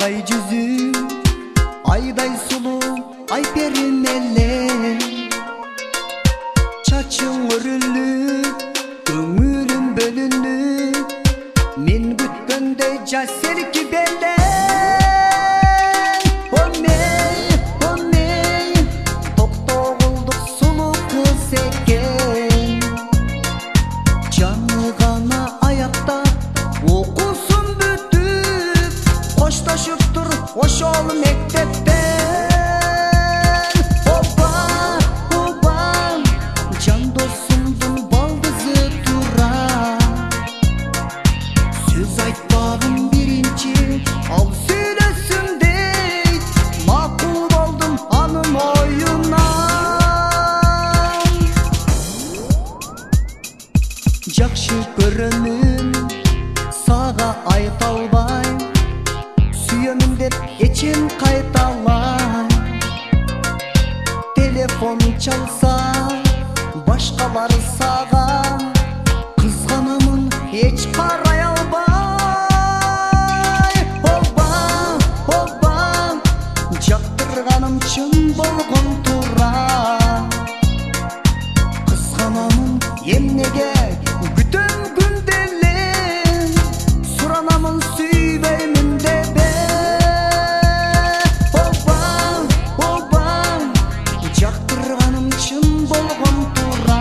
Ayday жүзү, ayday сулуу, ай перим эле. Чачың өрүлүп, көңүлүм бөлүнүп, мен күткөндөй жаш серки беле. Токтогулдук сулуу кыз экен, жаны гана аяктап, окуусун бүтүп, коштошуптур ошол мектептен. Жан досумдун балдызы тура, сөз айтпагым биринчи, ал сүйлөсүн дейт. Макул болдум анын оюнан. Жакшы көрөмүн, сага айта албайм, сүйөмүн деп эчем кайта албайм. Телефон чалса, башкалар сага кызганамын, эч карай албай. Жактырганым чын болгон тура, кызганамын эмнеге күтөм күндө эле, суранамын сүйбөймүн деп. Жактырганым чын болгон тура,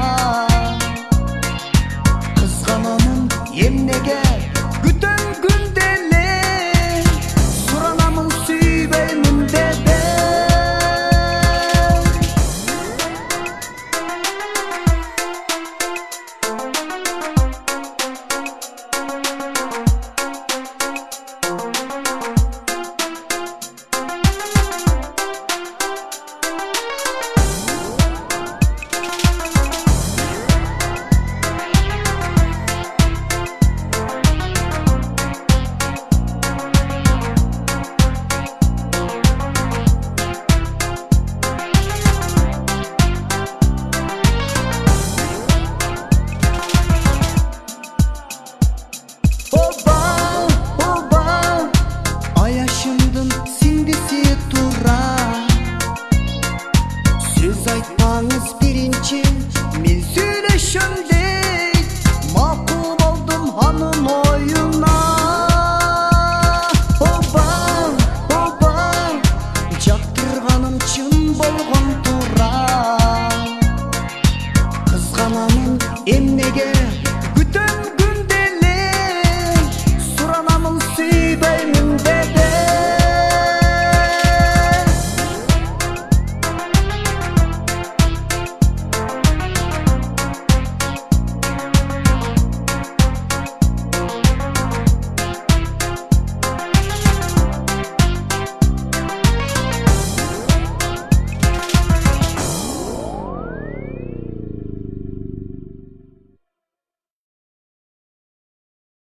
кызганамын эмнеге күтөм күндө эле, суранамын сүйбөймүн деп. Аяшымдын сиңдиси тура, сөз айтпаңыз биринчи, мен сүйлөшөм дейт. Макул болдум анын оюна. Жактырганым чын болгон тура, кызганамын эмнеге